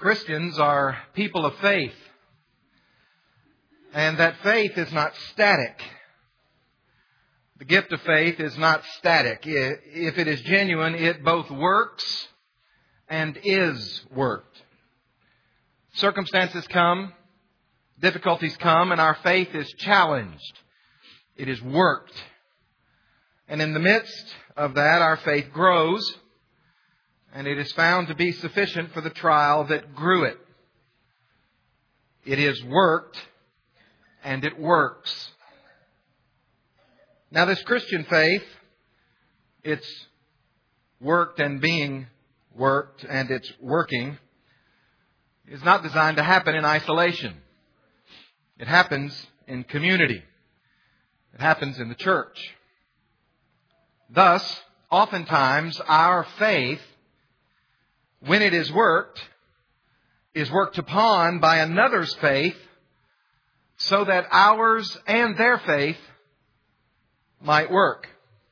Christians are people of faith. And that faith is not static. The gift of faith is not static. If it is genuine, it both works and is worked. Circumstances come, difficulties come, and our faith is challenged. It is worked. And in the midst of that, our faith grows, and it is found to be sufficient for the trial that grew it. It is worked, and it works. Now, this Christian faith, it's worked and being worked, and it's working, is not designed to happen in isolation. It happens in community. It happens in the church. Thus, oftentimes, our faith, when it is worked upon by another's faith, so that ours and their faith might work.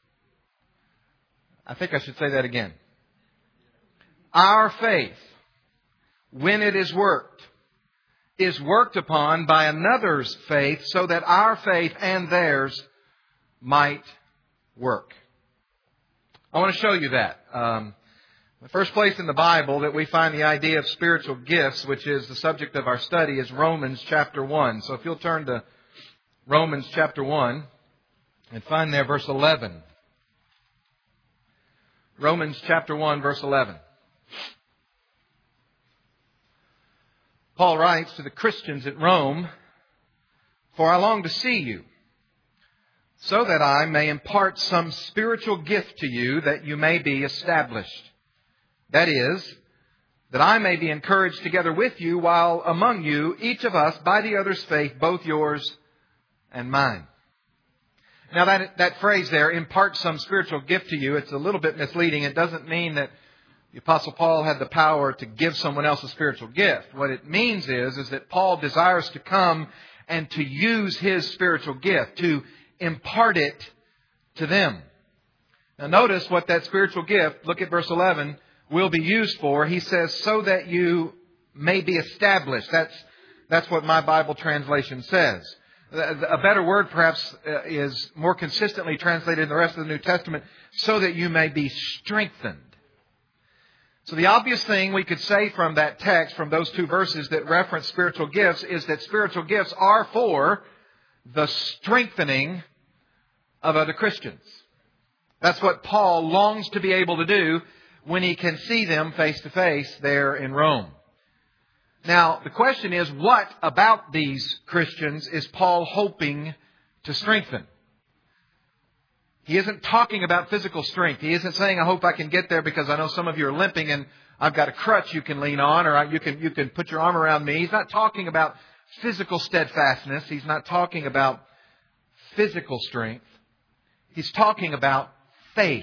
I think I should say that again. Our faith, when it is worked upon by another's faith, so that our faith and theirs might work. I want to show you that. The first place in the Bible that we find the idea of spiritual gifts, which is the subject of our study, is Romans chapter 1. So if you'll turn to Romans chapter 1 and find there verse 11. Romans chapter 1, verse 11. Paul writes to the Christians at Rome, "For I long to see you, so that I may impart some spiritual gift to you, that you may be established. That is, that I may be encouraged together with you, while among you, each of us, by the other's faith, both yours and mine." Now that phrase there, impart some spiritual gift to you, it's a little bit misleading. It doesn't mean that the Apostle Paul had the power to give someone else a spiritual gift. What it means is that Paul desires to come and to use his spiritual gift, to impart it to them. Now notice what that spiritual gift, look at verse 11, will be used for. He says, so that you may be established. That's what my Bible translation says. A better word perhaps is more consistently translated in the rest of the New Testament, so that you may be strengthened. So the obvious thing we could say from that text, from those two verses that reference spiritual gifts, is that spiritual gifts are for the strengthening of other Christians. That's what Paul longs to be able to do when he can see them face to face there in Rome. Now, the question is, what about these Christians is Paul hoping to strengthen? He isn't talking about physical strength. He isn't saying, I hope I can get there because I know some of you are limping and I've got a crutch you can lean on, or you can put your arm around me. He's not talking about physical steadfastness. He's not talking about physical strength. He's talking about faith.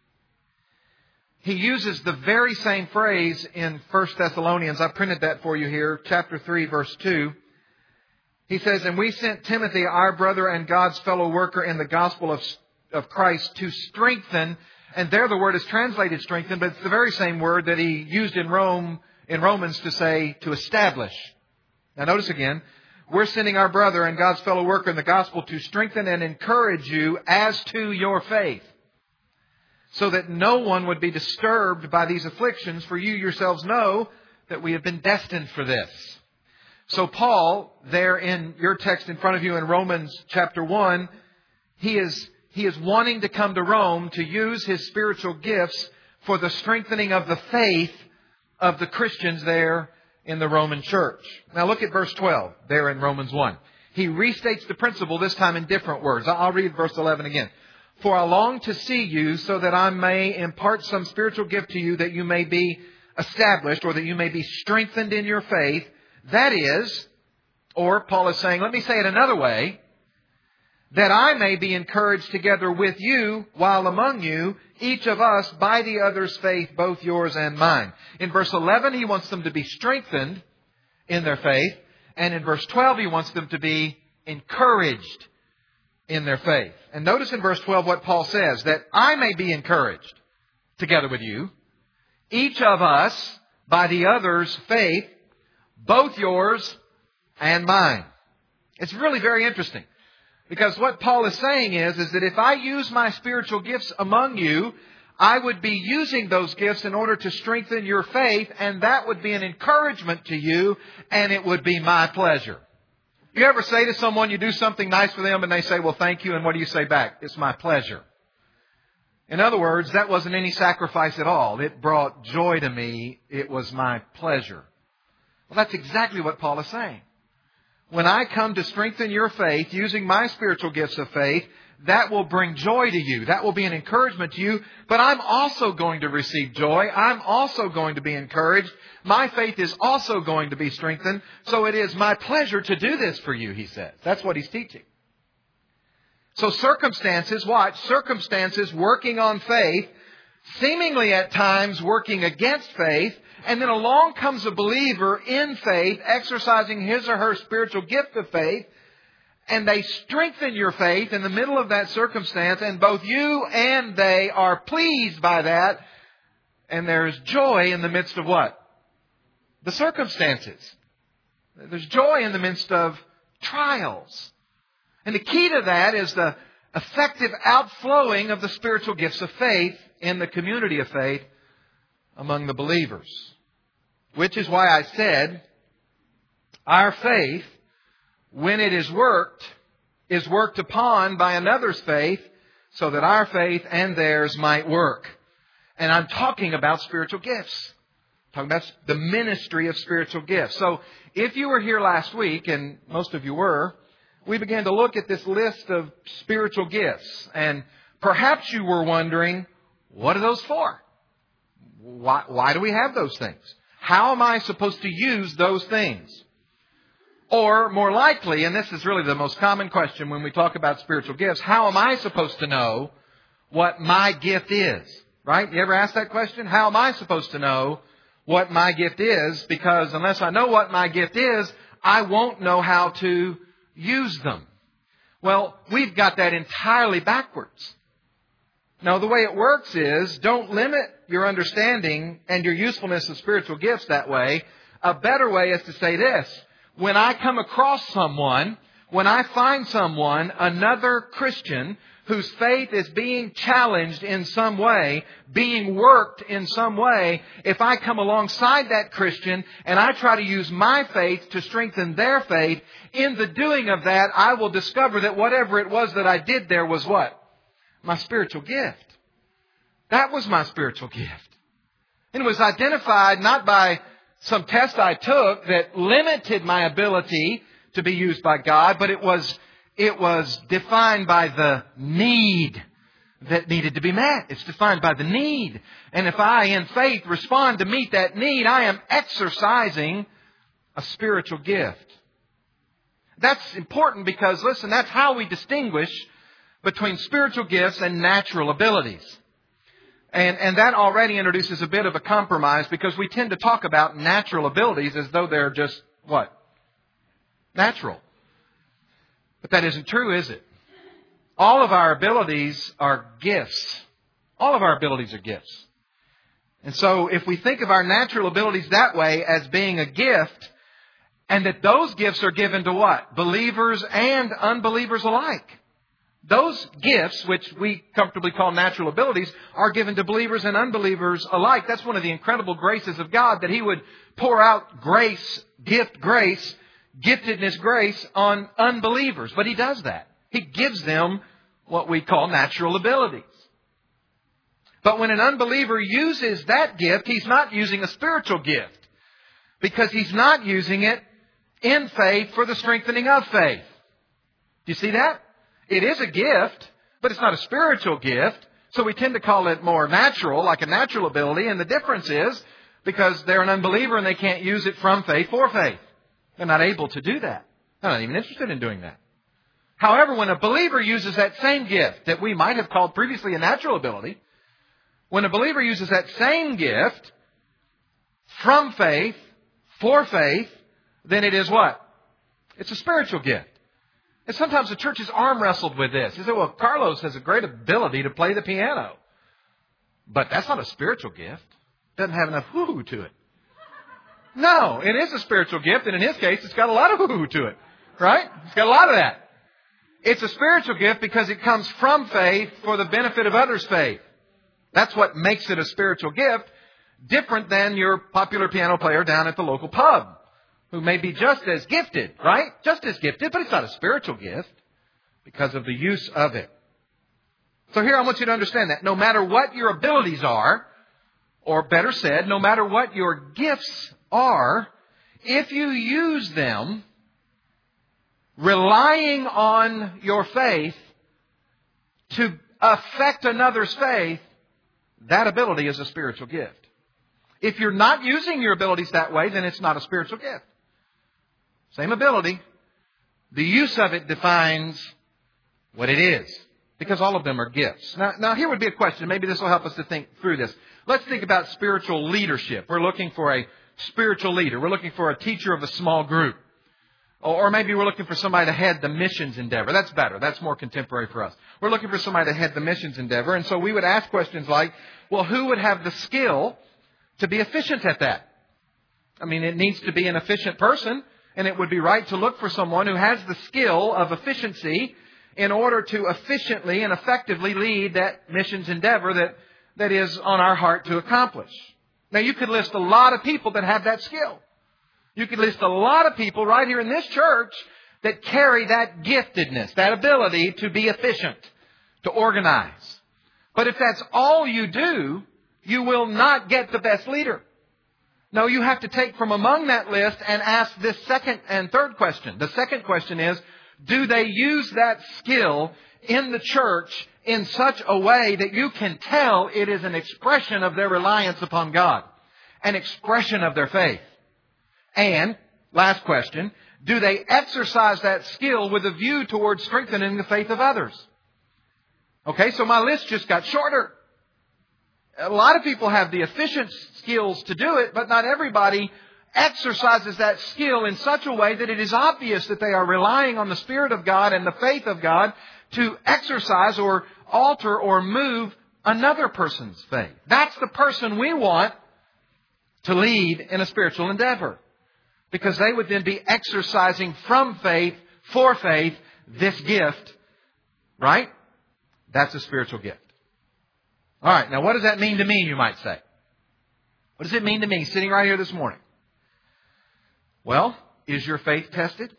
He uses the very same phrase in 1 Thessalonians. I printed that for you here, chapter 3, verse 2. He says, "And we sent Timothy, our brother and God's fellow worker in the gospel of Christ, to strengthen," and there the word is translated strengthen, but it's the very same word that he used in Romans to say to establish. Now notice again, we're sending our brother and God's fellow worker in the gospel to strengthen and encourage you as to your faith, so that no one would be disturbed by these afflictions, for you yourselves know that we have been destined for this. So Paul, there in your text in front of you in Romans chapter 1, he is wanting to come to Rome to use his spiritual gifts for the strengthening of the faith of the Christians there in the Roman church. Now look at verse 12 there in Romans 1. He restates the principle, this time in different words. I'll read verse 11 again. "For I long to see you, so that I may impart some spiritual gift to you, that you may be established," or that you may be strengthened in your faith. That is, or Paul is saying, let me say it another way, "that I may be encouraged together with you, while among you, each of us by the other's faith, both yours and mine." In verse 11, he wants them to be strengthened in their faith. And in verse 12, he wants them to be encouraged in their faith. And notice in verse 12 what Paul says, "that I may be encouraged together with you, each of us by the other's faith, both yours and mine. It's really very interesting. Because what Paul is saying is that if I use my spiritual gifts among you, I would be using those gifts in order to strengthen your faith, and that would be an encouragement to you, and it would be my pleasure. You ever say to someone, you do something nice for them, and they say, well, thank you, and what do you say back? It's my pleasure. In other words, that wasn't any sacrifice at all. It brought joy to me. It was my pleasure. Well, that's exactly what Paul is saying. When I come to strengthen your faith using my spiritual gifts of faith, that will bring joy to you. That will be an encouragement to you. But I'm also going to receive joy. I'm also going to be encouraged. My faith is also going to be strengthened. So it is my pleasure to do this for you, he says. That's what he's teaching. So circumstances, watch, circumstances working on faith, seemingly at times working against faith, and then along comes a believer in faith, exercising his or her spiritual gift of faith, and they strengthen your faith in the middle of that circumstance, and both you and they are pleased by that, and there's joy in the midst of what? The circumstances. There's joy in the midst of trials. And the key to that is the effective outflowing of the spiritual gifts of faith in the community of faith among the believers. Which is why I said, our faith, when it is worked upon by another's faith, so that our faith and theirs might work. And I'm talking about spiritual gifts. I'm talking about the ministry of spiritual gifts. So, if you were here last week, and most of you were, we began to look at this list of spiritual gifts. And perhaps you were wondering, what are those for? Why do we have those things? How am I supposed to use those things? Or more likely, and this is really the most common question when we talk about spiritual gifts, how am I supposed to know what my gift is? Right? You ever ask that question? How am I supposed to know what my gift is? Because unless I know what my gift is, I won't know how to use them. Well, we've got that entirely backwards. Now, the way it works is, don't limit your understanding and your usefulness of spiritual gifts that way. A better way is to say this. When I come across someone, when I find someone, another Christian, whose faith is being challenged in some way, being worked in some way, if I come alongside that Christian and I try to use my faith to strengthen their faith, in the doing of that, I will discover that whatever it was that I did there was what? My spiritual gift. That was my spiritual gift. And it was identified not by some test I took that limited my ability to be used by God, but it was defined by the need that needed to be met. It's defined by the need. And if I, in faith, respond to meet that need, I am exercising a spiritual gift. That's important because, listen, that's how we distinguish between spiritual gifts and natural abilities. And that already introduces a bit of a compromise because we tend to talk about natural abilities as though they're just, what? Natural. But that isn't true, is it? All of our abilities are gifts. All of our abilities are gifts. And so if we think of our natural abilities that way as being a gift, and that those gifts are given to what? Believers and unbelievers alike. Those gifts, which we comfortably call natural abilities, are given to believers and unbelievers alike. That's one of the incredible graces of God, that He would pour out grace, giftedness grace on unbelievers. But He does that. He gives them what we call natural abilities. But when an unbeliever uses that gift, he's not using a spiritual gift. Because he's not using it in faith for the strengthening of faith. Do you see that? It is a gift, but it's not a spiritual gift. So we tend to call it more natural, like a natural ability. And the difference is because they're an unbeliever and they can't use it from faith for faith. They're not able to do that. They're not even interested in doing that. However, when a believer uses that same gift that we might have called previously a natural ability, when a believer uses that same gift from faith, for faith, then it is what? It's a spiritual gift. And sometimes the church is arm wrestled with this. You say, well, Carlos has a great ability to play the piano. But that's not a spiritual gift. It doesn't have enough woo-hoo to it. No, it is a spiritual gift, and in his case, it's got a lot of woo-hoo to it. Right? It's got a lot of that. It's a spiritual gift because it comes from faith for the benefit of others' faith. That's what makes it a spiritual gift, different than your popular piano player down at the local pub, who may be just as gifted, right? Just as gifted, but it's not a spiritual gift because of the use of it. So here I want you to understand that no matter what your abilities are, or better said, no matter what your gifts are, if you use them relying on your faith to affect another's faith, that ability is a spiritual gift. If you're not using your abilities that way, then it's not a spiritual gift. Same ability. The use of it defines what it is. Because all of them are gifts. Now here would be a question. Maybe this will help us to think through this. Let's think about spiritual leadership. We're looking for a spiritual leader. We're looking for a teacher of a small group. Or maybe we're looking for somebody to head the missions endeavor. That's better. That's more contemporary for us. We're looking for somebody to head the missions endeavor. And so we would ask questions like, well, who would have the skill to be efficient at that? I mean, it needs to be an efficient person. And it would be right to look for someone who has the skill of efficiency in order to efficiently and effectively lead that missions endeavor that is on our heart to accomplish. Now, you could list a lot of people that have that skill. You could list a lot of people right here in this church that carry that giftedness, that ability to be efficient, to organize. But if that's all you do, you will not get the best leader. No, you have to take from among that list and ask this second and third question. The second question is, do they use that skill in the church in such a way that you can tell it is an expression of their reliance upon God, an expression of their faith? And, last question, do they exercise that skill with a view towards strengthening the faith of others? Okay, so my list just got shorter. A lot of people have the efficient skills to do it, but not everybody exercises that skill in such a way that it is obvious that they are relying on the Spirit of God and the faith of God to exercise or alter or move another person's faith. That's the person we want to lead in a spiritual endeavor. Because they would then be exercising from faith, for faith, this gift. Right? That's a spiritual gift. All right, now what does that mean to me, you might say? What does it mean to me sitting right here this morning? Well, is your faith tested?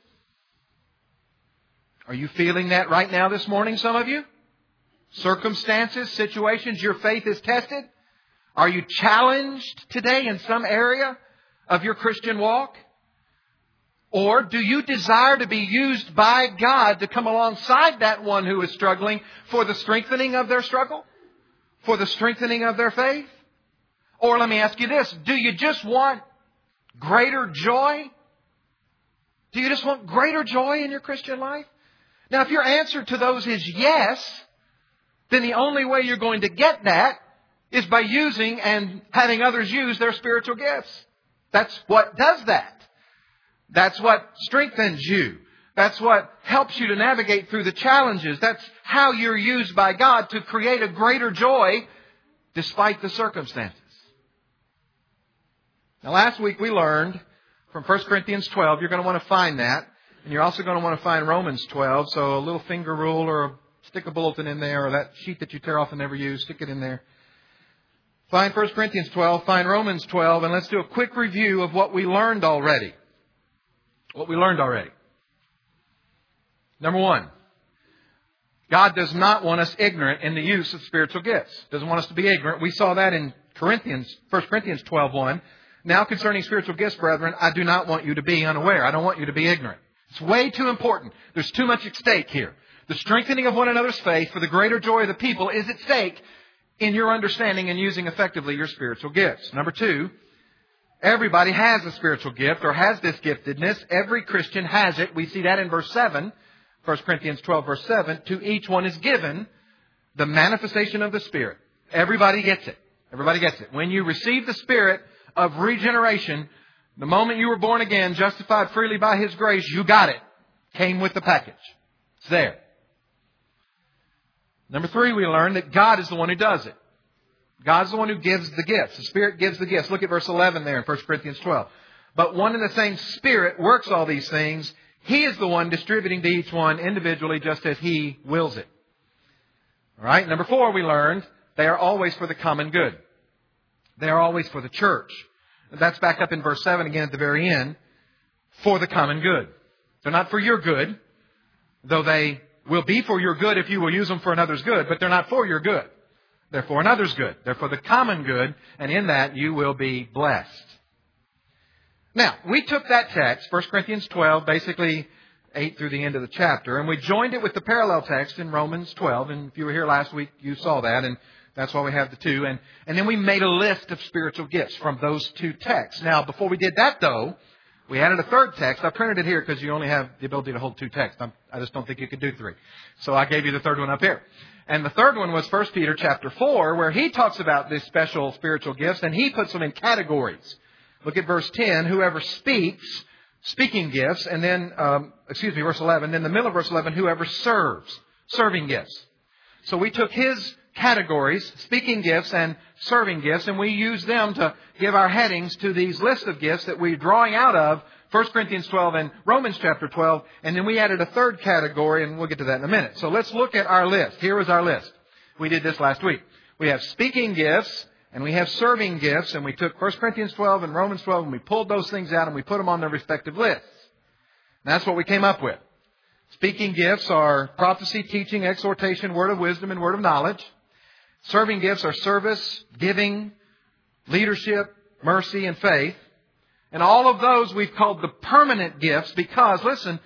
Are you feeling that right now this morning, some of you? Circumstances, situations, your faith is tested? Are you challenged today in some area of your Christian walk? Or do you desire to be used by God to come alongside that one who is struggling for the strengthening of their struggle? For the strengthening of their faith? Or let me ask you this, do you just want greater joy? Do you just want greater joy in your Christian life? Now, if your answer to those is yes, then the only way you're going to get that is by using and having others use their spiritual gifts. That's what does that. That's what strengthens you. That's what helps you to navigate through the challenges. That's how you're used by God to create a greater joy despite the circumstances. Now, last week we learned from 1 Corinthians 12. You're going to want to find that. And you're also going to want to find Romans 12. So a little finger rule or stick a bulletin in there, or that sheet that you tear off and never use, stick it in there. Find 1 Corinthians 12, find Romans 12, and let's do a quick review of what we learned already. Number one, God does not want us ignorant in the use of spiritual gifts. Doesn't want us to be ignorant. We saw that in 1 Corinthians 12:1. Now concerning spiritual gifts, brethren, I do not want you to be unaware. I don't want you to be ignorant. It's way too important. There's too much at stake here. The strengthening of one another's faith for the greater joy of the people is at stake in your understanding and using effectively your spiritual gifts. Number two, everybody has a spiritual gift or has this giftedness. Every Christian has it. We see that in verse 7, 1 Corinthians 12, verse 7. To each one is given the manifestation of the Spirit. Everybody gets it. Everybody gets it. When you receive the Spirit of regeneration, the moment you were born again, justified freely by His grace, you got it. Came with the package. It's there. Number three, we learned that God is the one who does it. God's the one who gives the gifts. The Spirit gives the gifts. Look at verse 11 there in 1 Corinthians 12. but one and the same Spirit works all these things. He is the one distributing to each one individually just as He wills it. All right. Number 4, we learned they are always for the common good. They are always for the church. That's back up in verse 7 again at the very end. For the common good. They're not for your good, though they will be for your good if you will use them for another's good, but they're not for your good. They're for another's good. They're for the common good, and in that you will be blessed. Now, we took that text, 1 Corinthians 12, basically 8 through the end of the chapter, and we joined it with the parallel text in Romans 12. And if you were here last week, you saw that, and that's why we have the two. And then we made a list of spiritual gifts from those two texts. Now, before we did that, though, we added a third text. I printed it here because you only have the ability to hold 2 texts. I just don't think you could do 3. So I gave you the third one up here. And the third one was 1 Peter chapter 4, where he talks about these special spiritual gifts, and he puts them in categories. Look at verse 10. Whoever speaks, speaking gifts, and then, verse 11. Then the middle of verse 11, whoever serves, serving gifts. So we took his categories, speaking gifts and serving gifts, and we used them to give our headings to these lists of gifts that we're drawing out of 1 Corinthians 12 and Romans chapter 12, and then we added a third category, and we'll get to that in a minute. So let's look at our list. Here is our list. We did this last week. We have speaking gifts, and we have serving gifts, and we took 1 Corinthians 12 and Romans 12, and we pulled those things out, and we put them on their respective lists. And that's what we came up with. Speaking gifts are prophecy, teaching, exhortation, word of wisdom, and word of knowledge. Serving gifts are service, giving, leadership, mercy, and faith. And all of those we've called the permanent gifts because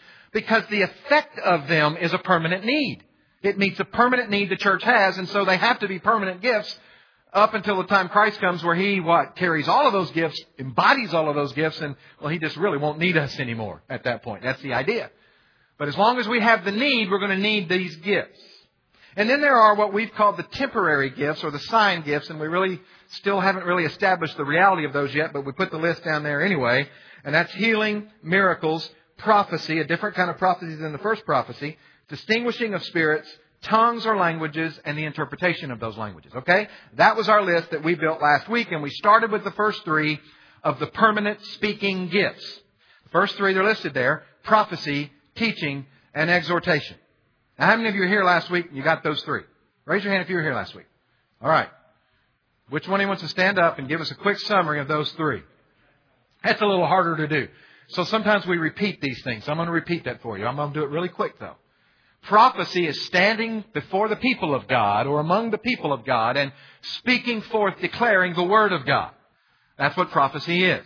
the effect of them is a permanent need. It meets a permanent need the church has, and so they have to be permanent gifts up until the time Christ comes where He, carries all of those gifts, embodies all of those gifts, and, He just really won't need us anymore at that point. That's the idea. But as long as we have the need, we're going to need these gifts. And then there are what we've called the temporary gifts or the sign gifts, and we really still haven't really established the reality of those yet, but we put the list down there anyway. And that's healing, miracles, prophecy, a different kind of prophecy than the first prophecy, distinguishing of spirits, tongues or languages, and the interpretation of those languages. Okay? That was our list that we built last week, and we started with the first 3 of the permanent speaking gifts. The first 3, they're listed there: prophecy, teaching, and exhortation. Now, how many of you were here last week and you got those 3? Raise your hand if you were here last week. All right. Which one of you wants to stand up and give us a quick summary of those 3? That's a little harder to do. So sometimes we repeat these things. I'm going to repeat that for you. I'm going to do it really quick, though. Prophecy is standing before the people of God or among the people of God and speaking forth, declaring the Word of God. That's what prophecy is.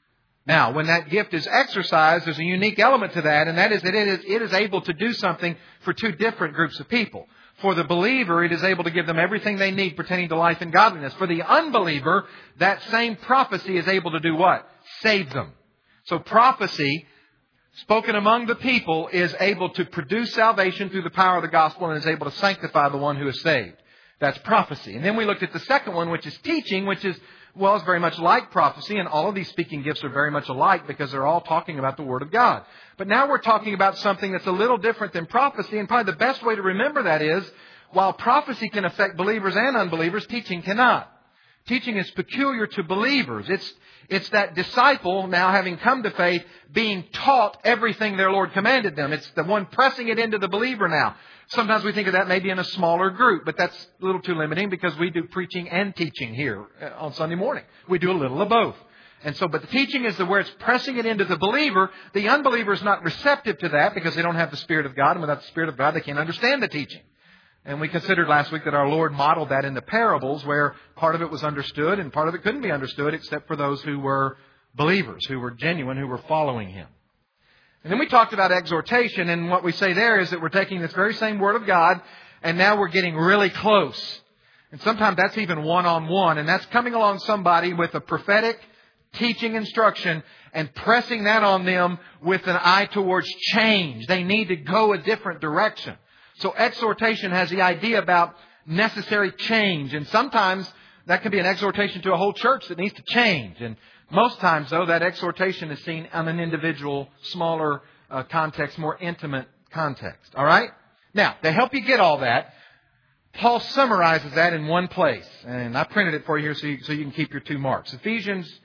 Now, when that gift is exercised, there's a unique element to that, and that is that it is able to do something for 2 different groups of people. For the believer, it is able to give them everything they need pertaining to life and godliness. For the unbeliever, that same prophecy is able to do what? Save them. So prophecy, spoken among the people, is able to produce salvation through the power of the gospel and is able to sanctify the one who is saved. That's prophecy. And then we looked at the second one, which is teaching, which is very much like prophecy, and all of these speaking gifts are very much alike because they're all talking about the Word of God. But now we're talking about something that's a little different than prophecy, and probably the best way to remember that is, while prophecy can affect believers and unbelievers, teaching cannot. Teaching is peculiar to believers. It's that disciple, now having come to faith, being taught everything their Lord commanded them. It's the one pressing it into the believer now. Sometimes we think of that maybe in a smaller group, but that's a little too limiting because we do preaching and teaching here on Sunday morning. We do a little of both. And so, but the teaching is where it's pressing it into the believer. The unbeliever is not receptive to that because they don't have the Spirit of God, and without the Spirit of God, they can't understand the teaching. And we considered last week that our Lord modeled that in the parables where part of it was understood and part of it couldn't be understood except for those who were believers, who were genuine, who were following Him. And then we talked about exhortation, and what we say there is that we're taking this very same Word of God and now we're getting really close. And sometimes that's even one-on-one, and that's coming along somebody with a prophetic teaching instruction and pressing that on them with an eye towards change. They need to go a different direction. So exhortation has the idea about necessary change. And sometimes that can be an exhortation to a whole church that needs to change. And most times, though, that exhortation is seen on an individual, smaller context, more intimate context. All right? Now, to help you get all that, Paul summarizes that in one place. And I printed it for you here so you can keep your 2 marks. Ephesians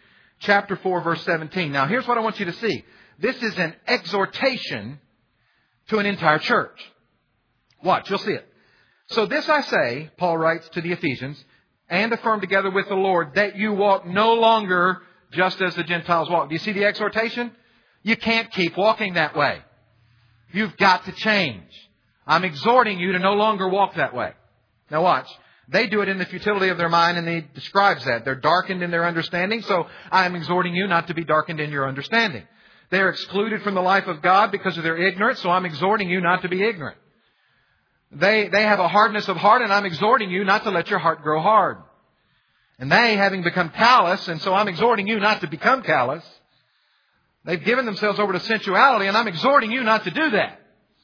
chapter 4, verse 17. Now, here's what I want you to see. This is an exhortation to an entire church. Watch, you'll see it. So this I say, Paul writes to the Ephesians, and affirm together with the Lord, that you walk no longer just as the Gentiles walk. Do you see the exhortation? You can't keep walking that way. You've got to change. I'm exhorting you to no longer walk that way. Now watch. They do it in the futility of their mind, and he describes that. They're darkened in their understanding, so I am exhorting you not to be darkened in your understanding. They are excluded from the life of God because of their ignorance, so I'm exhorting you not to be ignorant. They have a hardness of heart, and I'm exhorting you not to let your heart grow hard. And they, having become callous, and so I'm exhorting you not to become callous. They've given themselves over to sensuality, and I'm exhorting you not to do that.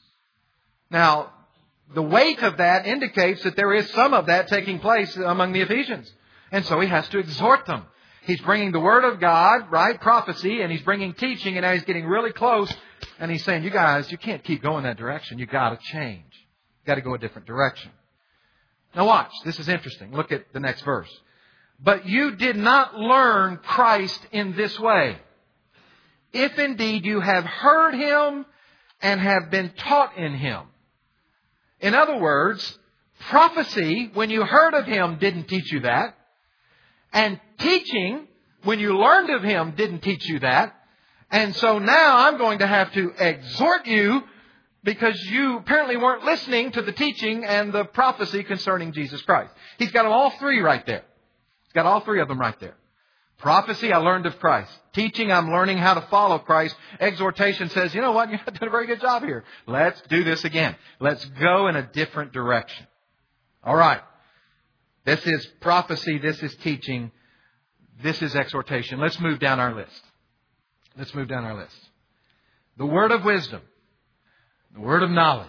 Now, the weight of that indicates that there is some of that taking place among the Ephesians. And so he has to exhort them. He's bringing the Word of God, right, prophecy, and he's bringing teaching, and now he's getting really close, and he's saying, you guys, you can't keep going that direction. You've got to change. You've got to go a different direction. Now watch. This is interesting. Look at the next verse. But you did not learn Christ in this way, if indeed you have heard Him and have been taught in Him. In other words, prophecy, when you heard of Him, didn't teach you that. And teaching, when you learned of Him, didn't teach you that. And so now I'm going to have to exhort you because you apparently weren't listening to the teaching and the prophecy concerning Jesus Christ. He's got them all three right there. He's got all three of them right there. Prophecy, I learned of Christ. Teaching, I'm learning how to follow Christ. Exhortation says, you know what, you're not doing a very good job here. Let's do this again. Let's go in a different direction. All right. This is prophecy. This is teaching. This is exhortation. Let's move down our list. Let's move down our list. The word of wisdom. The word of knowledge.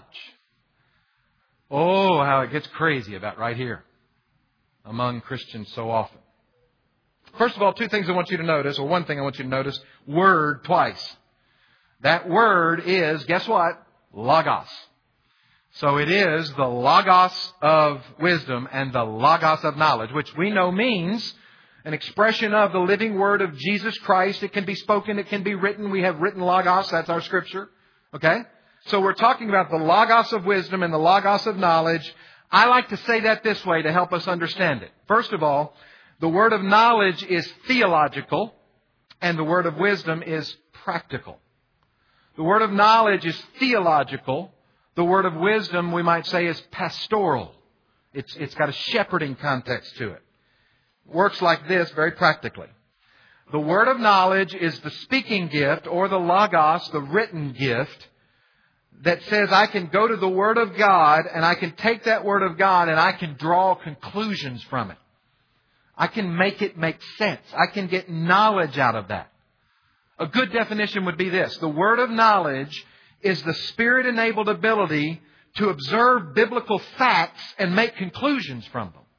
Oh, how it gets crazy about right here among Christians so often. First of all, two things I want you to notice, or one thing I want you to notice, word twice. That word is, guess what? Logos. So it is the Logos of wisdom and the Logos of knowledge, which we know means an expression of the living word of Jesus Christ. It can be spoken, it can be written. We have written Logos, that's our scripture. Okay? So we're talking about the Logos of wisdom and the Logos of knowledge. I like to say that this way to help us understand it. First of all, the word of knowledge is theological, and the word of wisdom is practical. The word of knowledge is theological. The word of wisdom, we might say, is pastoral. It's got a shepherding context to it. It works like this very practically. The word of knowledge is the speaking gift, or the logos, the written gift, that says I can go to the Word of God and I can take that Word of God and I can draw conclusions from it. I can make it make sense. I can get knowledge out of that. A good definition would be this. The word of knowledge is the Spirit-enabled ability to observe biblical facts and make conclusions from them.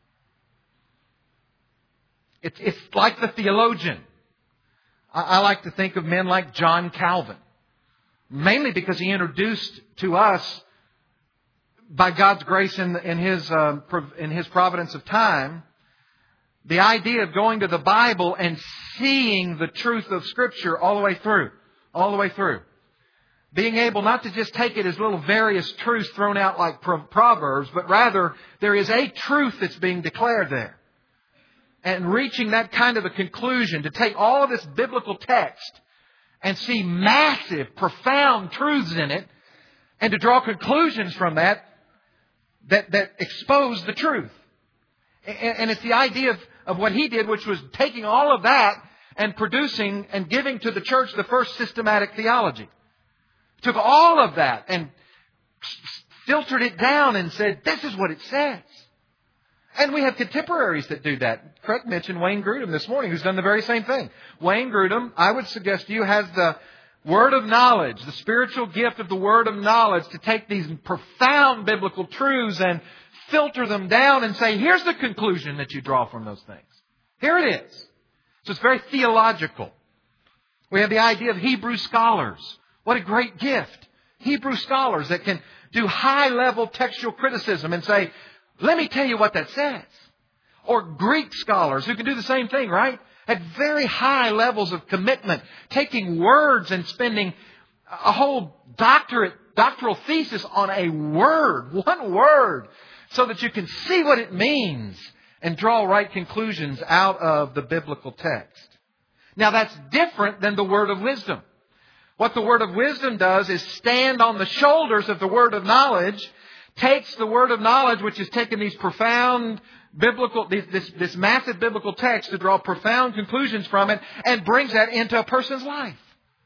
It's like the theologian. I like to think of men like John Calvin. Mainly because he introduced to us, by God's grace in His providence of time, the idea of going to the Bible and seeing the truth of Scripture all the way through. All the way through. Being able not to just take it as little various truths thrown out like proverbs, but rather there is a truth that's being declared there. And reaching that kind of a conclusion, to take all of this biblical text and see massive, profound truths in it, and to draw conclusions from that expose the truth. And it's the idea of what he did, which was taking all of that and producing and giving to the church the first systematic theology. Took all of that and filtered it down and said, this is what it says. And we have contemporaries that do that. Craig mentioned Wayne Grudem this morning, who's done the very same thing. Wayne Grudem, I would suggest to you, has the word of knowledge, the spiritual gift of the word of knowledge, to take these profound biblical truths and filter them down and say, here's the conclusion that you draw from those things. Here it is. So it's very theological. We have the idea of Hebrew scholars. What a great gift. Hebrew scholars that can do high-level textual criticism and say, let me tell you what that says. Or Greek scholars who can do the same thing, right? at very high levels of commitment, taking words and spending a whole doctoral thesis on a word, one word, so that you can see what it means and draw right conclusions out of the biblical text. Now that's different than the word of wisdom. What the word of wisdom does is stand on the shoulders of the word of knowledge, takes the word of knowledge, which has taken these profound biblical, this massive biblical text to draw profound conclusions from it, and brings that into a person's life.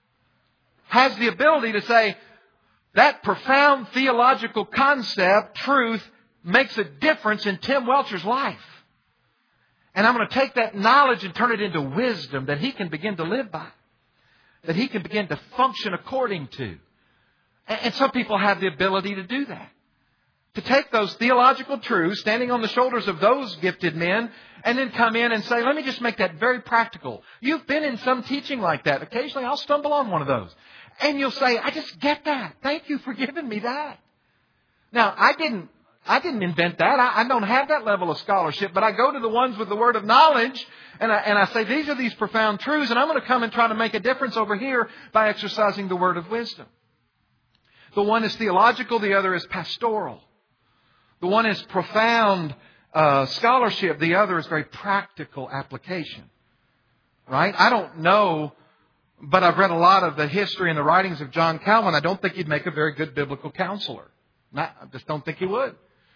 Has the ability to say, that profound theological concept, truth, makes a difference in Tim Welcher's life. And I'm going to take that knowledge and turn it into wisdom that he can begin to live by, that he can begin to function according to. And some people have the ability to do that. To take those theological truths, standing on the shoulders of those gifted men, and then come in and say, let me just make that very practical. You've been in some teaching like that. Occasionally I'll stumble on one of those. And you'll say, I just get that. Thank you for giving me that. Now, I didn't invent that. I don't have that level of scholarship, but I go to the ones with the word of knowledge and I say, these are these profound truths, and I'm going to come and try to make a difference over here by exercising the word of wisdom. The one is theological, the other is pastoral. The one is profound scholarship, the other is very practical application. Right? I don't know, but I've read a lot of the history and the writings of John Calvin. I don't think he'd make a very good biblical counselor. I just don't think he would.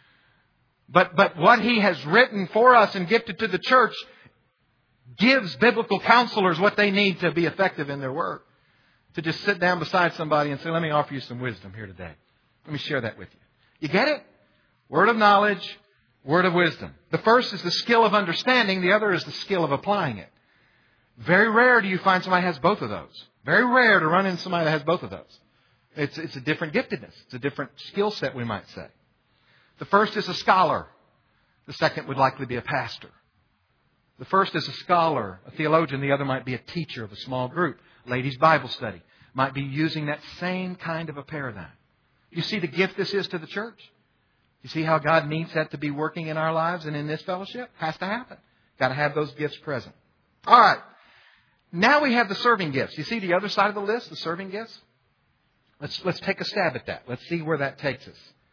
But what he has written for us and gifted to the church gives biblical counselors what they need to be effective in their work. To just sit down beside somebody and say, let me offer you some wisdom here today. Let me share that with you. You get it? Word of knowledge, word of wisdom. The first is the skill of understanding. The other is the skill of applying it. Very rare do you find somebody who has both of those. Very rare to run into somebody that has both of those. It's a different giftedness. It's a different skill set, we might say. The first is a scholar. The second would likely be a pastor. The first is a scholar, a theologian. The other might be a teacher of a small group. Ladies' Bible study. Might be using that same kind of a paradigm. You see the gift this is to the church? You see how God needs that to be working in our lives and in this fellowship? Has to happen. Got to have those gifts present. All right. Now we have the serving gifts. You see the other side of the list, the serving gifts? Let's take a stab at that. Let's see where that takes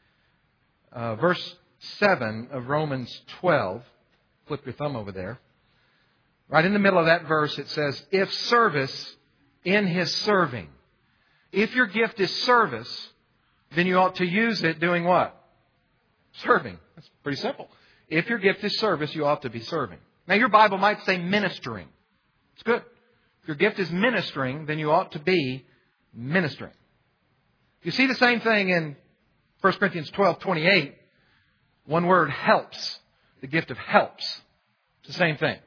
us. Verse 7 of Romans 12. Flip your thumb over there. Right in the middle of that verse it says, if service in his serving. If your gift is service, then you ought to use it doing what? Serving. That's pretty simple. If your gift is service, you ought to be serving. Now your Bible might say ministering. It's good. If your gift is ministering, then you ought to be ministering. You see the same thing in 1 Corinthians 12:28. One word, helps. The gift of helps. It's the same thing.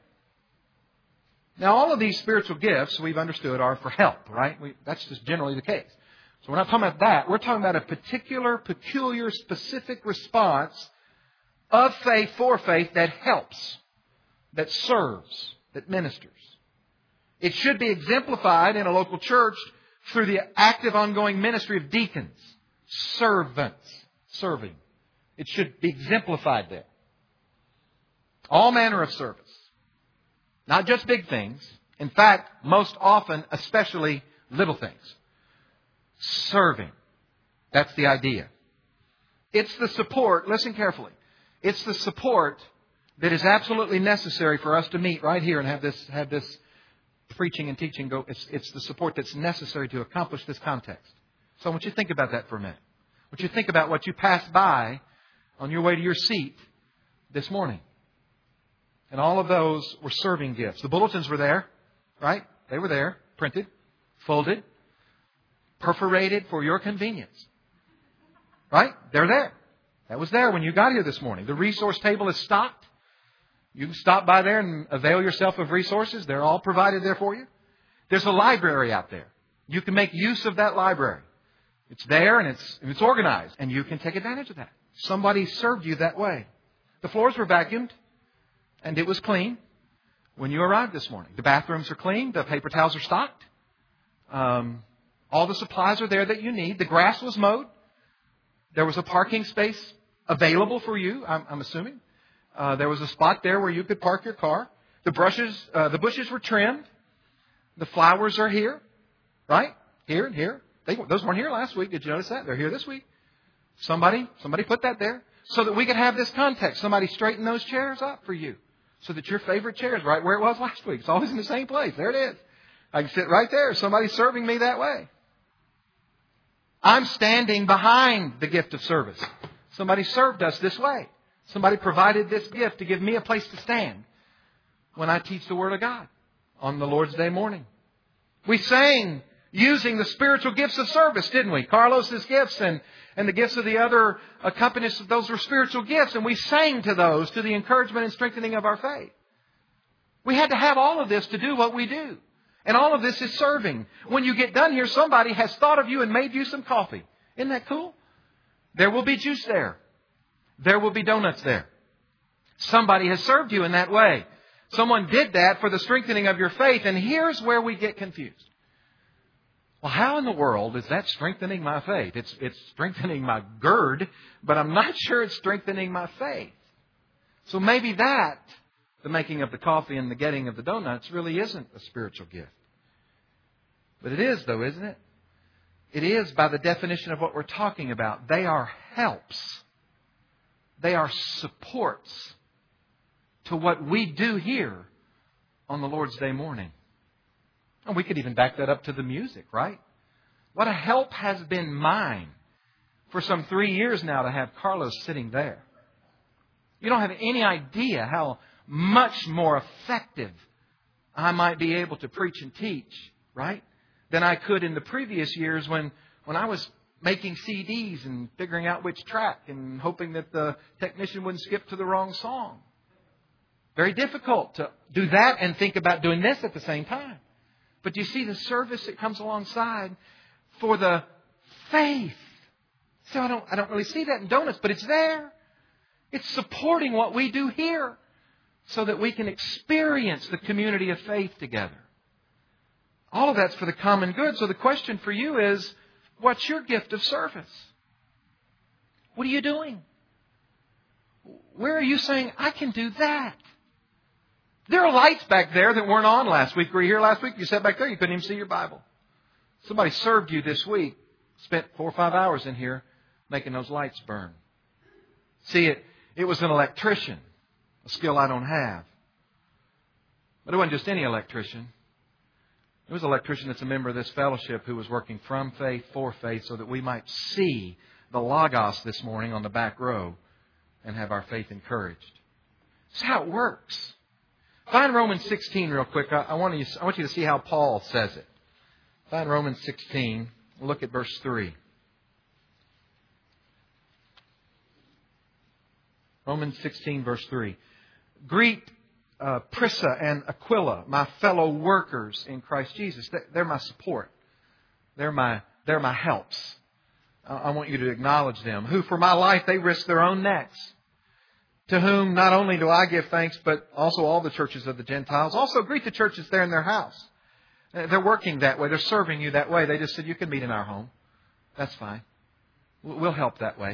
Now all of these spiritual gifts we've understood are for help, right? That's just generally the case. So we're not talking about that. We're talking about a particular, peculiar, specific response of faith for faith that helps, that serves, that ministers. It should be exemplified in a local church through the active, ongoing ministry of deacons, servants, serving. It should be exemplified there. All manner of service. Not just big things. In fact, most often, especially little things. Serving. That's the idea. It's the support, listen carefully. It's the support that is absolutely necessary for us to meet right here and have this preaching and teaching go. It's the support that's necessary to accomplish this context. So I want you to think about that for a minute. I want you to think about what you passed by on your way to your seat this morning. And all of those were serving gifts. The bulletins were there, right? They were there, printed, folded, perforated for your convenience. Right? They're there. That was there when you got here this morning. The resource table is stocked. You can stop by there and avail yourself of resources. They're all provided there for you. There's a library out there. You can make use of that library. It's there and it's organized. And you can take advantage of that. Somebody served you that way. The floors were vacuumed. And it was clean when you arrived this morning. The bathrooms are clean. The paper towels are stocked. All the supplies are there that you need. The grass was mowed. There was a parking space available for you, I'm assuming. There was a spot there where you could park your car. The bushes were trimmed. The flowers are here, right? Here and here. Those weren't here last week. Did you notice that? They're here this week. Somebody put that there so that we could have this context. Somebody straightened those chairs up for you so that your favorite chair is right where it was last week. It's always in the same place. There it is. I can sit right there. Somebody's serving me that way. I'm standing behind the gift of service. Somebody served us this way. Somebody provided this gift to give me a place to stand when I teach the Word of God on the Lord's Day morning. We sang using the spiritual gifts of service, didn't we? Carlos's gifts and the gifts of the other accompanists, those were spiritual gifts. And we sang to those to the encouragement and strengthening of our faith. We had to have all of this to do what we do. And all of this is serving. When you get done here, somebody has thought of you and made you some coffee. Isn't that cool? There will be juice there. There will be donuts there. Somebody has served you in that way. Someone did that for the strengthening of your faith. And here's where we get confused. Well, how in the world is that strengthening my faith? It's strengthening my gird, but I'm not sure it's strengthening my faith. So maybe that, the making of the coffee and the getting of the donuts, really isn't a spiritual gift. But it is, though, isn't it? It is by the definition of what we're talking about. They are helps. They are supports to what we do here on the Lord's Day morning. And we could even back that up to the music, right? What a help has been mine for some 3 years now to have Carlos sitting there. You don't have any idea how much more effective I might be able to preach and teach, right, than I could in the previous years when I was making CDs and figuring out which track and hoping that the technician wouldn't skip to the wrong song. Very difficult to do that and think about doing this at the same time. But do you see the service that comes alongside for the faith? So I don't really see that in donuts, but it's there. It's supporting what we do here so that we can experience the community of faith together. All of that's for the common good. So the question for you is, what's your gift of service? What are you doing? Where are you saying, I can do that? There are lights back there that weren't on last week. Were you here last week? You sat back there, you couldn't even see your Bible. Somebody served you this week, spent 4 or 5 hours in here making those lights burn. See, it was an electrician, a skill I don't have. But it wasn't just any electrician. It was an electrician that's a member of this fellowship who was working from faith for faith so that we might see the Logos this morning on the back row and have our faith encouraged. That's how it works. Find Romans 16 real quick. I want you to see how Paul says it. Find Romans 16. Look at verse 3. Romans 16, verse 3. Greet Prisca and Aquila, my fellow workers in Christ Jesus. They're my support. They're my helps. I want you to acknowledge them. Who for my life they risk their own necks. To whom not only do I give thanks, but also all the churches of the Gentiles. Also greet the churches there in their house. They're working that way. They're serving you that way. They just said, you can meet in our home. That's fine. We'll help that way.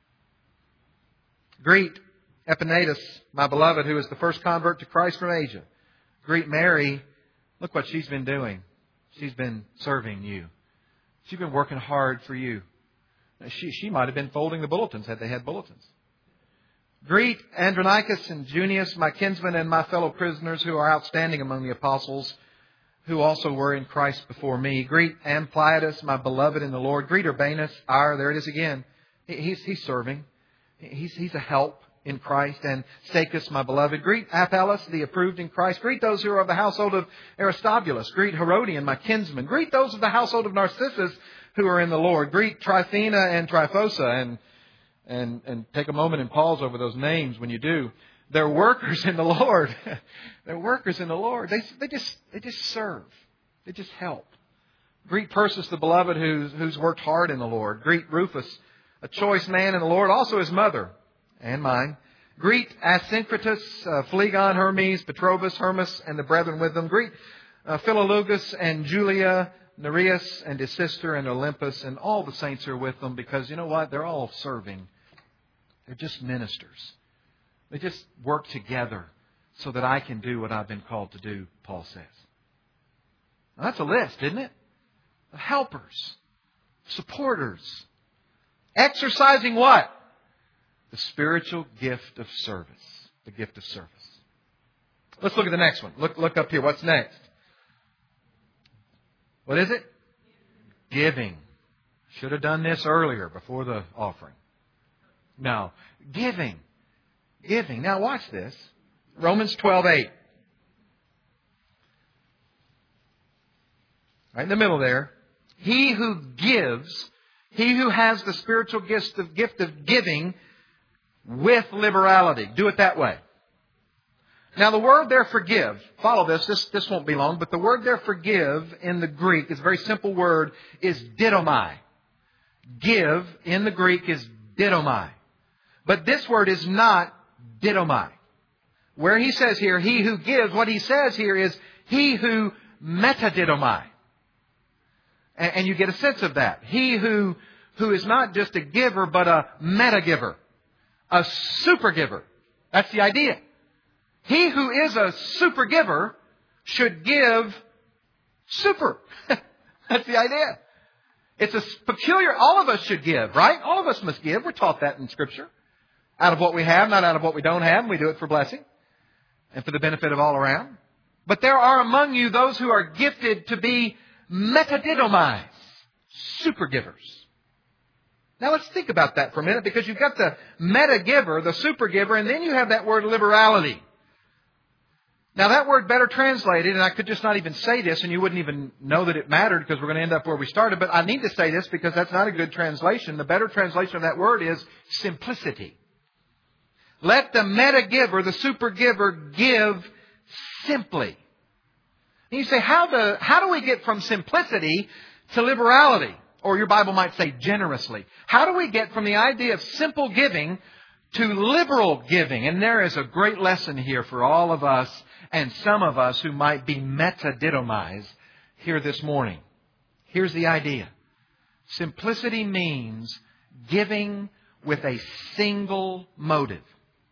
Greet Epaenetus, my beloved, who is the first convert to Christ from Asia. Greet Mary. Look what she's been doing. She's been serving you. She's been working hard for you. She might have been folding the bulletins had they had bulletins. Greet Andronicus and Junius, my kinsmen and my fellow prisoners who are outstanding among the apostles, who also were in Christ before me. Greet Ampliatus, my beloved in the Lord. Greet Urbanus, there it is again. He's serving. He's a help in Christ. And Stachys, my beloved. Greet Apelles, the approved in Christ. Greet those who are of the household of Aristobulus. Greet Herodian, my kinsman. Greet those of the household of Narcissus who are in the Lord. Greet Tryphena and Tryphosa. And take a moment and pause over those names when you do. They're workers in the Lord. They're workers in the Lord. They just serve. They just help. Greet Persis, the beloved, who's worked hard in the Lord. Greet Rufus, a choice man in the Lord, also his mother and mine. Greet Asyncritus, Phlegon, Hermes, Petrobus, Hermas, and the brethren with them. Greet Philologus and Julia, Nereus and his sister and Olympus and all the saints who are with them, because you know what? They're all serving. They're just ministers. They just work together so that I can do what I've been called to do, Paul says. Now, that's a list, isn't it? Of helpers, supporters, exercising what? The spiritual gift of service. The gift of service. Let's look at the next one. Look up here. What's next? What is it? Giving. Should have done this earlier before the offering. No. Giving. Giving. Now watch this. Romans 12:8. Right in the middle there. He who gives, he who has the spiritual gift of giving with liberality. Do it that way. Now the word there forgive, follow this, this won't be long, but the word there forgive in the Greek is a very simple word, is didomai. Give in the Greek is didomai. But this word is not didomai. Where he says here, he who gives, what he says here is he who metadidomai. And you get a sense of that. He who is not just a giver, but a meta-giver. A super giver. That's the idea. He who is a super giver should give super. That's the idea. It's a peculiar, all of us should give, right? All of us must give. We're taught that in Scripture. Out of what we have, not out of what we don't have. We do it for blessing and for the benefit of all around. But there are among you those who are gifted to be metadidomai, super givers. Now let's think about that for a minute, because you've got the meta giver, the super giver, and then you have that word liberality. Now that word better translated, and I could just not even say this and you wouldn't even know that it mattered because we're going to end up where we started, but I need to say this because that's not a good translation. The better translation of that word is simplicity. Let the meta giver, the super giver, give simply. And you say, how do we get from simplicity to liberality? Or your Bible might say generously. How do we get from the idea of simple giving to liberal giving? And there is a great lesson here for all of us and some of us who might be metadidomized here this morning. Here's the idea. Simplicity means giving with a single motive.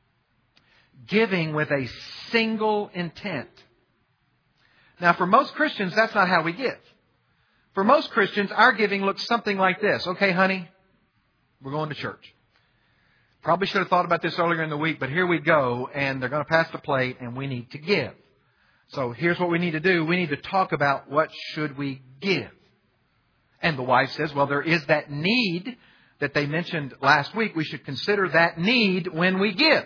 Giving with a single intent. Now, for most Christians, that's not how we give. For most Christians, our giving looks something like this. Okay, honey, we're going to church. Probably should have thought about this earlier in the week, but here we go, and they're going to pass the plate, and we need to give. So here's what we need to do. We need to talk about what should we give. And the wife says, well, there is that need that they mentioned last week. We should consider that need when we give.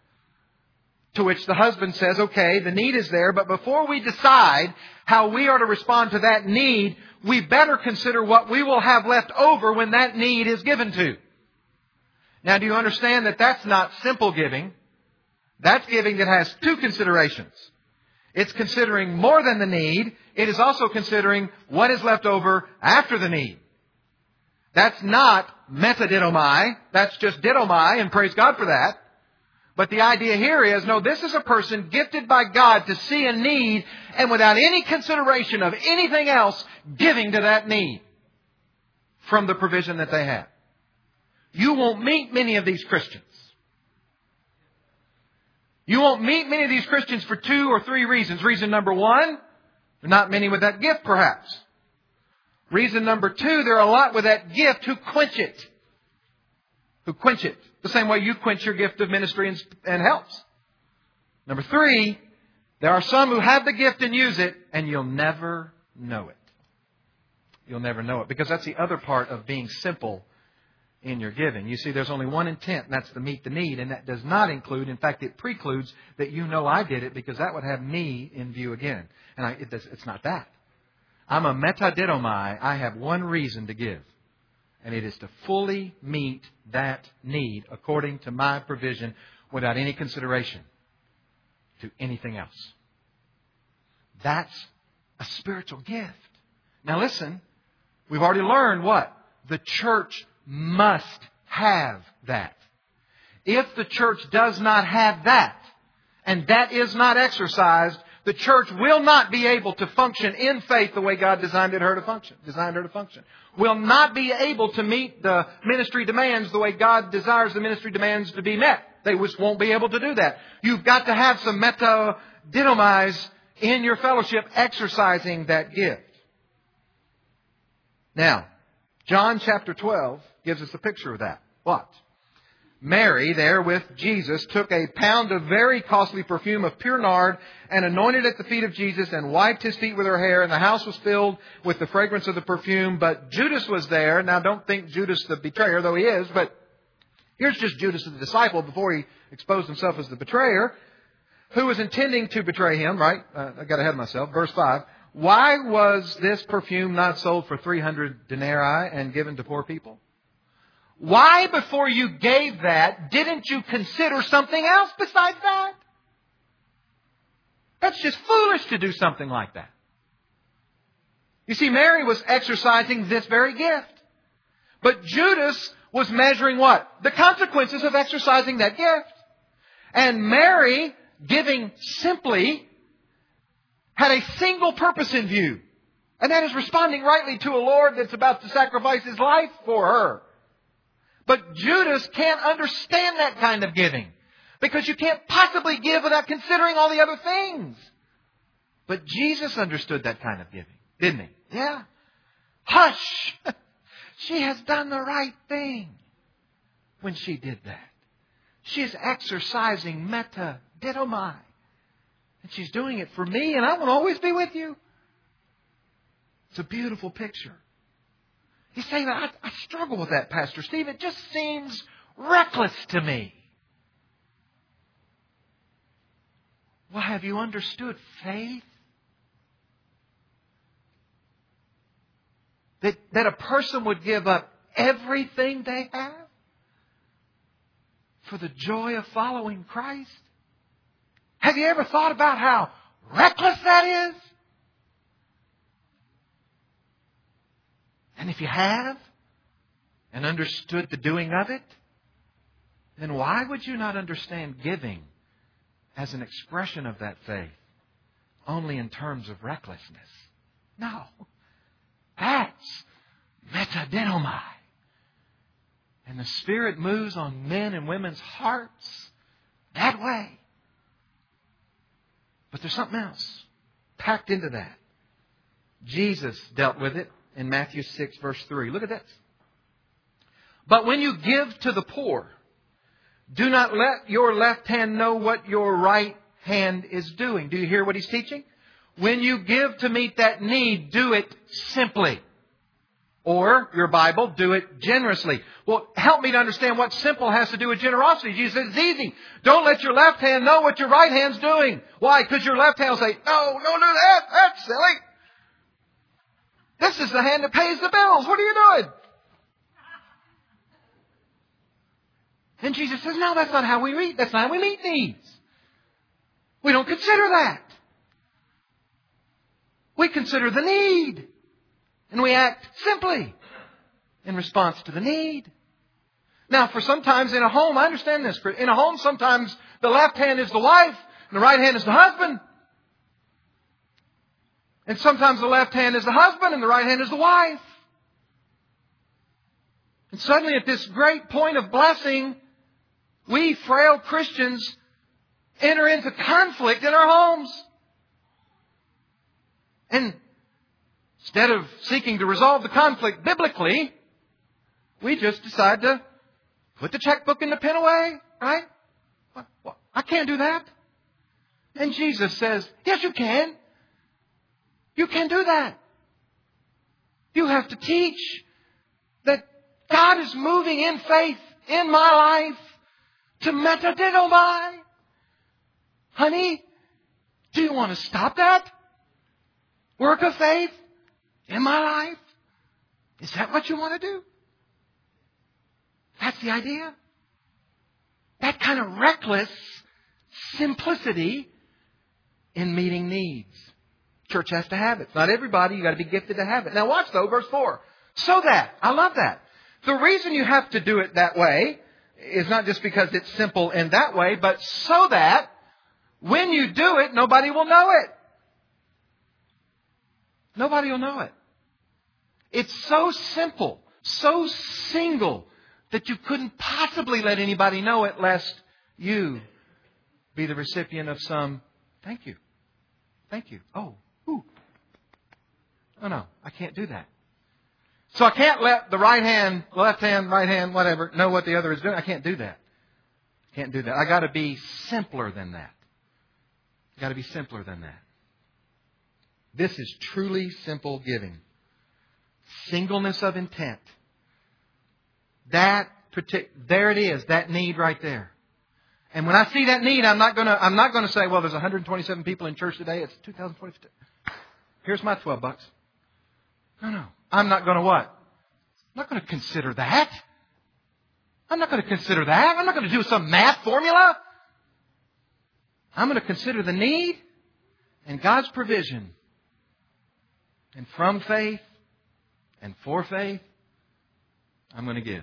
To which the husband says, okay, the need is there, but before we decide how we are to respond to that need, we better consider what we will have left over when that need is given to. Now, do you understand that that's not simple giving? That's giving that has two considerations. It's considering more than the need. It is also considering what is left over after the need. That's not metadidomai. That's just didomai, and praise God for that. But the idea here is, no, this is a person gifted by God to see a need and without any consideration of anything else, giving to that need from the provision that they have. You won't meet many of these Christians. You won't meet many of these Christians for 2 or 3 reasons. Reason number 1, there are not many with that gift perhaps. Reason number 2, there are a lot with that gift who quench it. Who quench it. The same way you quench your gift of ministry and helps. Number 3, there are some who have the gift and use it, and you'll never know it. You'll never know it. Because that's the other part of being simple in your giving. You see, there's only one intent, and that's to meet the need. And that does not include, in fact, it precludes that you know I did it, because that would have me in view again. And it's not that. I'm a metadidomai. I have one reason to give. And it is to fully meet that need according to my provision without any consideration to anything else. That's a spiritual gift. Now listen, we've already learned what? The church must have that. If the church does not have that, and that is not exercised, the church will not be able to function in faith the way God designed her to function. Will not be able to meet the ministry demands the way God desires the ministry demands to be met. They just won't be able to do that. You've got to have some metadidomais in your fellowship exercising that gift. Now, John chapter 12 gives us a picture of that. Watch. Mary, there with Jesus, took a pound of very costly perfume of pure nard and anointed at the feet of Jesus and wiped His feet with her hair. And the house was filled with the fragrance of the perfume. But Judas was there. Now, don't think Judas the betrayer, though he is. But here's just Judas the disciple before he exposed himself as the betrayer, who was intending to betray Him, right? I got ahead of myself. Verse 5. Why was this perfume not sold for 300 denarii and given to poor people? Why, before you gave that, didn't you consider something else besides that? That's just foolish to do something like that. You see, Mary was exercising this very gift. But Judas was measuring what? The consequences of exercising that gift. And Mary, giving simply, had a single purpose in view. And that is responding rightly to a Lord that's about to sacrifice His life for her. But Judas can't understand that kind of giving. Because you can't possibly give without considering all the other things. But Jesus understood that kind of giving, didn't He? Yeah. Hush! She has done the right thing when she did that. She is exercising metadidomai. And she's doing it for me, and I will always be with you. It's a beautiful picture. You say, I struggle with that, Pastor Steve. It just seems reckless to me. Well, have you understood faith? That a person would give up everything they have for the joy of following Christ? Have you ever thought about how reckless that is? And if you have, and understood the doing of it, then why would you not understand giving as an expression of that faith only in terms of recklessness? No. That's metadidomai. And the Spirit moves on men and women's hearts that way. But there's something else packed into that. Jesus dealt with it in Matthew 6, verse 3. Look at this. But when you give to the poor, do not let your left hand know what your right hand is doing. Do you hear what He's teaching? When you give to meet that need, do it simply. Or, your Bible, do it generously. Well, help me to understand what simple has to do with generosity. Jesus says it's easy. Don't let your left hand know what your right hand's doing. Why? Because your left hand will say, no, don't do that. That's silly. This is the hand that pays the bills. What are you doing? And Jesus says, no, that's not how we meet. That's not how we meet needs. We don't consider that. We consider the need. And we act simply in response to the need. Now, for sometimes in a home, I understand this. In a home, sometimes the left hand is the wife and the right hand is the husband. And sometimes the left hand is the husband and the right hand is the wife. And suddenly at this great point of blessing, we frail Christians enter into conflict in our homes. And instead of seeking to resolve the conflict biblically, we just decide to put the checkbook and the pen away, right? Well, I can't do that. And Jesus says, yes, you can. You can do that. You have to teach that God is moving in faith in my life to metadidomai. Honey, do you want to stop that work of faith in my life? Is that what you want to do? That's the idea. That kind of reckless simplicity in meeting needs. Church has to have it. It's not everybody. You've got to be gifted to have it. Now watch though, verse 4. So that, I love that. The reason you have to do it that way is not just because it's simple in that way, but so that when you do it, nobody will know it. Nobody will know it. It's so simple, so single, that you couldn't possibly let anybody know it lest you be the recipient of some, thank you. Thank you. Oh, ooh. No, I can't do that. So I can't let the right hand, left hand, right hand, whatever, know what the other is doing. I can't do that. Can't do that. I got to be simpler than that. I got to be simpler than that. This is truly simple giving. Singleness of intent. There it is, that need right there. And when I see that need, I'm not going to say, well, there's 127 people in church today. It's 2022. Here's my $12. No. I'm not going to what? I'm not going to consider that. I'm not going to consider that. I'm not going to do some math formula. I'm going to consider the need and God's provision. And from faith and for faith, I'm going to give.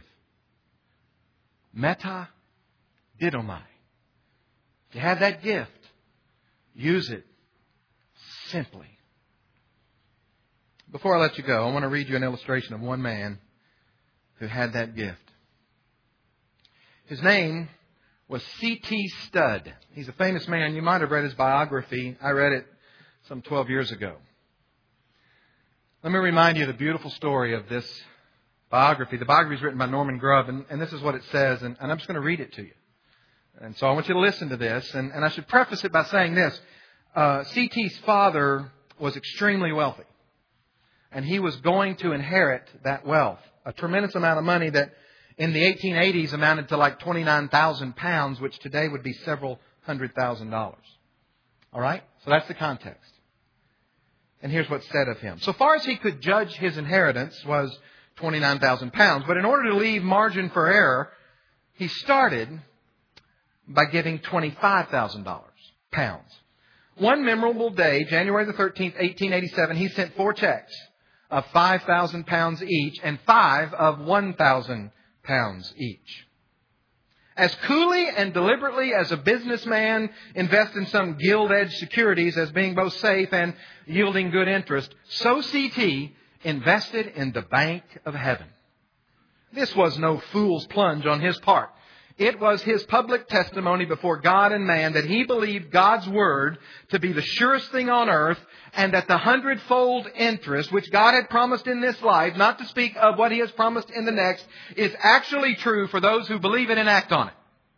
Meta didomai. If you have that gift, use it simply. Before I let you go, I want to read you an illustration of one man who had that gift. His name was C.T. Studd. He's a famous man. You might have read his biography. I read it some 12 years ago. Let me remind you of the beautiful story of this biography. The biography is written by Norman Grubb, and this is what it says, and I'm just going to read it to you. And so I want you to listen to this, and I should preface it by saying this. C.T.'s father was extremely wealthy, and he was going to inherit that wealth, a tremendous amount of money that in the 1880s amounted to like 29,000 pounds, which today would be several $100,000. All right? So that's the context. And here's what's said of him. So far as he could judge, his inheritance was 29,000 pounds. But in order to leave margin for error, he started by giving $25,000 pounds. One memorable day, January the 13th, 1887, he sent 4 checks of 5,000 pounds each and 5 of 1,000 pounds each. As coolly and deliberately as a businessman invests in some gilt-edged securities as being both safe and yielding good interest, so C.T. invested in the Bank of Heaven. This was no fool's plunge on his part. It was his public testimony before God and man that he believed God's Word to be the surest thing on earth, and that the 100-fold interest which God had promised in this life, not to speak of what He has promised in the next, is actually true for those who believe it and act on it.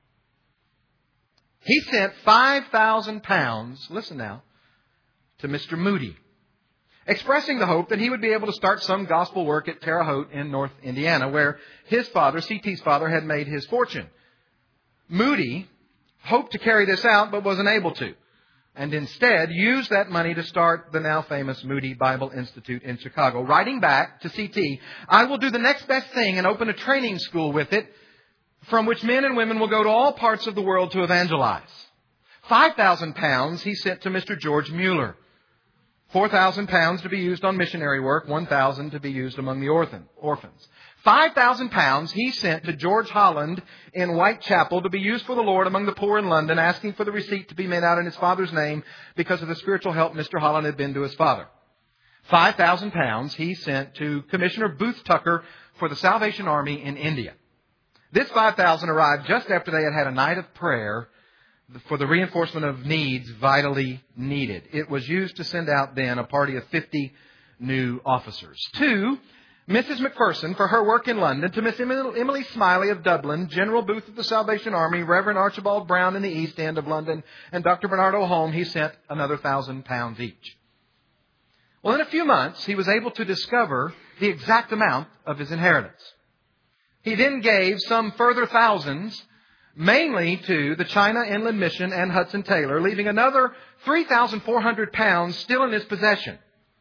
He sent 5,000 pounds, listen now, to Mr. Moody, expressing the hope that he would be able to start some gospel work at Terre Haute in North Indiana, where his father, C.T.'s father, had made his fortune. Moody hoped to carry this out, but wasn't able to, and instead used that money to start the now famous Moody Bible Institute in Chicago. Writing back to C.T., I will do the next best thing and open a training school with it, from which men and women will go to all parts of the world to evangelize. 5,000 pounds he sent to Mr. George Mueller. 4,000 pounds to be used on missionary work, 1,000 to be used among the orphans. 5,000 pounds he sent to George Holland in Whitechapel to be used for the Lord among the poor in London, asking for the receipt to be made out in his father's name because of the spiritual help Mr. Holland had been to his father. 5,000 pounds he sent to Commissioner Booth Tucker for the Salvation Army in India. This 5,000 arrived just after they had had a night of prayer for the reinforcement of needs vitally needed. It was used to send out then a party of 50 new officers. 2, Mrs. McPherson for her work in London. To Miss Emily Smiley of Dublin, General Booth of the Salvation Army, Reverend Archibald Brown in the East End of London, and Dr. Bernardo Holm, he sent another 1,000 pounds each. Well, in a few months, he was able to discover the exact amount of his inheritance. He then gave some further thousands, mainly to the China Inland Mission and Hudson Taylor, leaving another 3,400 pounds still in his possession.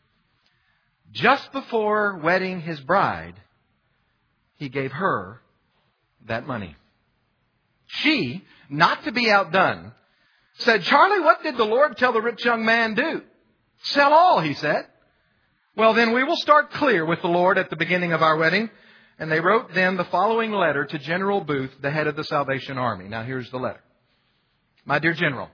Just before wedding his bride, he gave her that money. She, not to be outdone, said, "Charlie, what did the Lord tell the rich young man do?" "Sell all," he said. "Well, then we will start clear with the Lord at the beginning of our wedding." And they wrote then the following letter to General Booth, the head of the Salvation Army. Now here's the letter. "My dear General,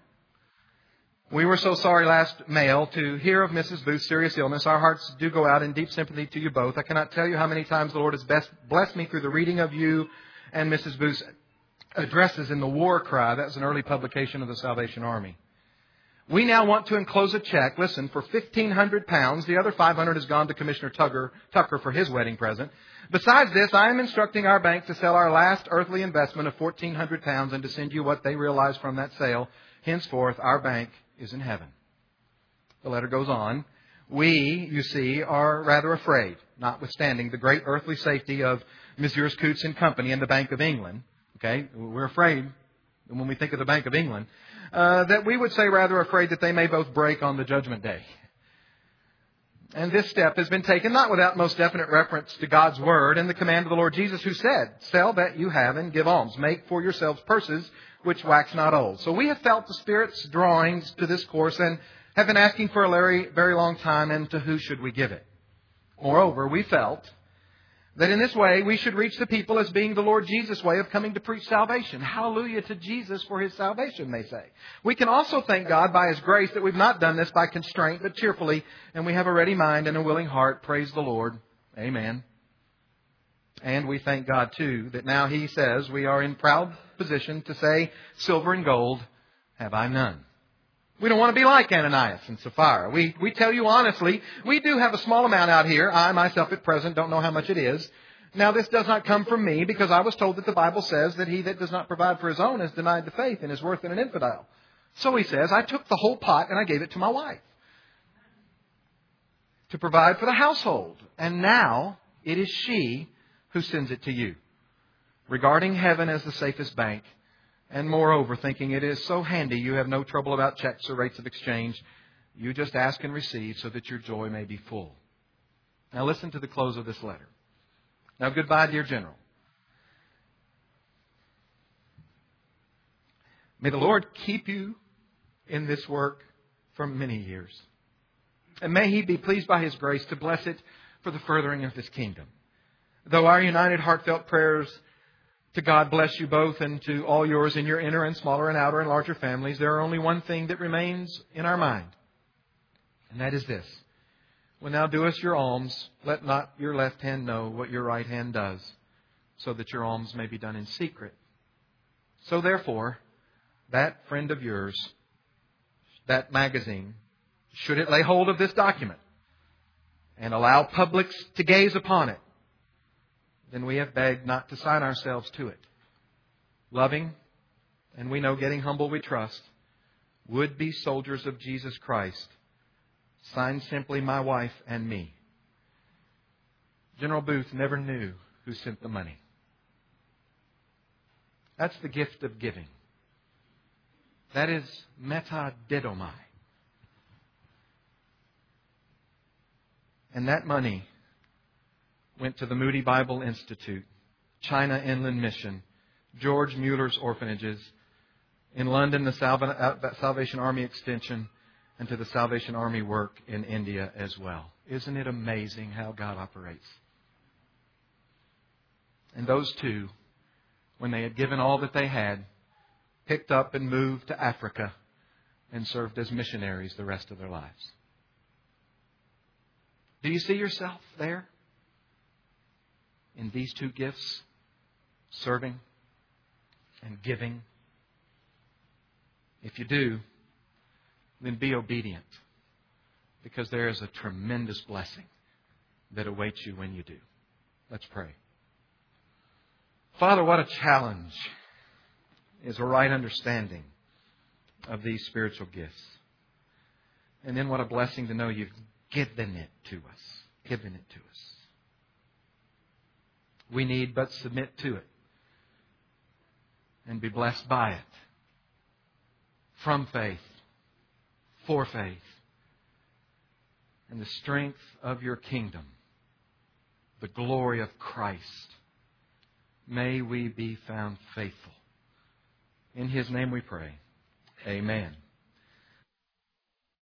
we were so sorry last mail to hear of Mrs. Booth's serious illness. Our hearts do go out in deep sympathy to you both. I cannot tell you how many times the Lord has blessed me through the reading of you and Mrs. Booth's addresses in the War Cry. That's an early publication of the Salvation Army. We now want to enclose a check, listen, for £1,500. The other $500 has gone to Commissioner Tucker for his wedding present. Besides this, I am instructing our bank to sell our last earthly investment of £1,400 and to send you what they realize from that sale. Henceforth, our bank is in heaven. The letter goes on. We, you see, are rather afraid, notwithstanding the great earthly safety of Messrs. Coutts and Company and the Bank of England. Okay, we're afraid when we think of the Bank of England, that we would say rather afraid that they may both break on the judgment day. And this step has been taken not without most definite reference to God's Word and the command of the Lord Jesus, who said, "Sell that you have and give alms. Make for yourselves purses which wax not old." So we have felt the Spirit's drawings to this course and have been asking for a very, very long time, and to who should we give it? Moreover, we felt that in this way we should reach the people as being the Lord Jesus' way of coming to preach salvation. Hallelujah to Jesus for His salvation, they say. We can also thank God by His grace that we've not done this by constraint, but cheerfully, and we have a ready mind and a willing heart. Praise the Lord. Amen. And we thank God, too, that now He says we are in proud position to say, "Silver and gold have I none." We don't want to be like Ananias and Sapphira. We tell you honestly, we do have a small amount out here. I myself at present don't know how much it is. Now, this does not come from me, because I was told that the Bible says that he that does not provide for his own is denied the faith and is worse than an infidel. So he says, I took the whole pot and I gave it to my wife to provide for the household. And now it is she who sends it to you, regarding heaven as the safest bank. And moreover, thinking it is so handy, you have no trouble about checks or rates of exchange. You just ask and receive so that your joy may be full. Now listen to the close of this letter. Now goodbye, dear General. May the Lord keep you in this work for many years. And may He be pleased by His grace to bless it for the furthering of His kingdom. Though our united heartfelt prayers to God bless you both and to all yours in your inner and smaller and outer and larger families, there are only one thing that remains in our mind. And that is this. When thou doest your alms, let not your left hand know what your right hand does, so that your alms may be done in secret. So therefore, that friend of yours, that magazine, should it lay hold of this document and allow publics to gaze upon it, then we have begged not to sign ourselves to it. Loving, and we know getting humble we trust, would-be soldiers of Jesus Christ, signed simply my wife and me. General Booth never knew who sent the money. That's the gift of giving. That is metadidomai. And that money went to the Moody Bible Institute, China Inland Mission, George Mueller's orphanages, in London, the Salvation Army Extension, and to the Salvation Army work in India as well. Isn't it amazing how God operates? And those two, when they had given all that they had, picked up and moved to Africa and served as missionaries the rest of their lives. Do you see yourself there? In these two gifts, serving and giving? If you do, then be obedient, because there is a tremendous blessing that awaits you when you do. Let's pray. Father, what a challenge is a right understanding of these spiritual gifts. And then what a blessing to know you've given it to us. Given it to us. We need but submit to it and be blessed by it. From faith, for faith, and the strength of your kingdom, the glory of Christ. May we be found faithful. In His name we pray. Amen.